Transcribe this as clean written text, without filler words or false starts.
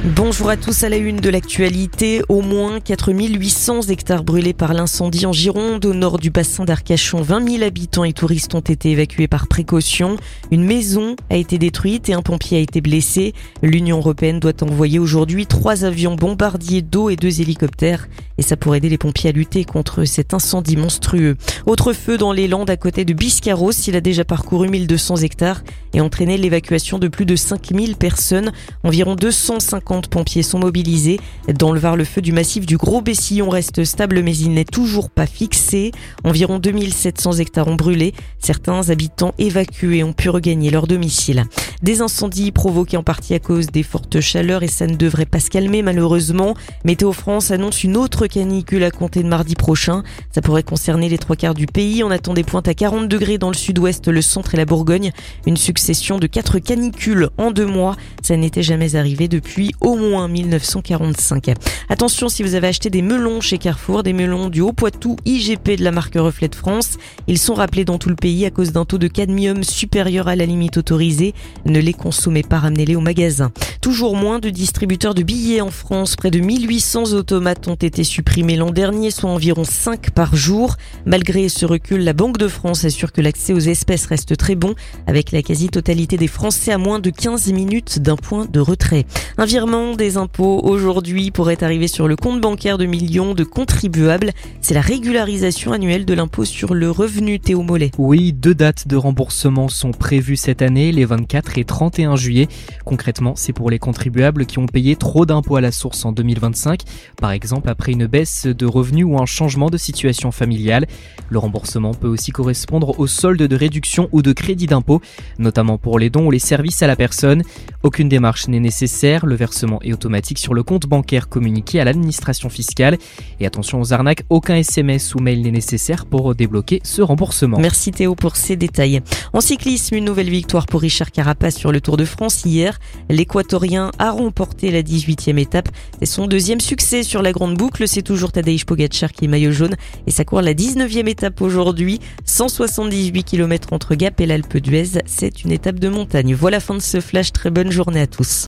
Bonjour à tous, à la une de l'actualité. Au moins 4800 hectares brûlés par l'incendie en Gironde, au nord du bassin d'Arcachon. 20 000 habitants et touristes ont été évacués par précaution. Une maison a été détruite et un pompier a été blessé. L'Union européenne doit envoyer aujourd'hui 3 avions bombardiers d'eau et 2 hélicoptères. Et ça pour aider les pompiers à lutter contre cet incendie monstrueux. Autre feu dans les Landes à côté de Biscarros. Il a déjà parcouru 1200 hectares et entraîné l'évacuation de plus de 5000 personnes. Environ 250 pompiers sont mobilisés. Dans le Var, le feu du massif du Gros Bessillon reste stable mais il n'est toujours pas fixé. Environ 2700 hectares ont brûlé. Certains habitants évacués ont pu regagner leur domicile. Des incendies provoqués en partie à cause des fortes chaleurs et ça ne devrait pas se calmer malheureusement. Météo France annonce une autre canicule à compter de mardi prochain. Ça pourrait concerner les 3/4 du pays. On attend des pointes à 40 degrés dans le sud-ouest, le centre et la Bourgogne. Une succession de 4 canicules en 2 mois. Ça n'était jamais arrivé depuis au moins 1945. Attention si vous avez acheté des melons chez Carrefour, des melons du Haut-Poitou IGP de la marque Reflet de France. Ils sont rappelés dans tout le pays à cause d'un taux de cadmium supérieur à la limite autorisée. Ne les consommez pas, ramenez-les au magasin. Toujours moins de distributeurs de billets en France. Près de 1800 automates ont été supprimés l'an dernier, soit environ 5 par jour. Malgré ce recul, la Banque de France assure que l'accès aux espèces reste très bon, avec la quasi-totalité des Français à moins de 15 minutes d'un point de retrait. Un virement des impôts aujourd'hui pourrait arriver sur le compte bancaire de millions de contribuables. C'est la régularisation annuelle de l'impôt sur le revenu, Théo Mollet. Oui, 2 dates de remboursement sont prévues cette année, les 24 et 31 juillet. Concrètement, c'est pour les contribuables qui ont payé trop d'impôts à la source en 2025, par exemple après une baisse de revenus ou un changement de situation familiale. Le remboursement peut aussi correspondre aux soldes de réduction ou de crédit d'impôt, notamment pour les dons ou les services à la personne. Aucune démarche n'est nécessaire, le versement est automatique sur le compte bancaire communiqué à l'administration fiscale. Et attention aux arnaques, aucun SMS ou mail n'est nécessaire pour débloquer ce remboursement. Merci Théo pour ces détails. En cyclisme, une nouvelle victoire pour Richard Carapaz sur le Tour de France hier. L'Équatorien a remporté la 18e étape. C'est son 2e succès sur la grande boucle. C'est toujours Tadej Pogačar qui est maillot jaune et ça court la 19e étape aujourd'hui. 178 km entre Gap et l'Alpe d'Huez. C'est une étape de montagne. Voilà, fin de ce flash. Très bonne journée à tous.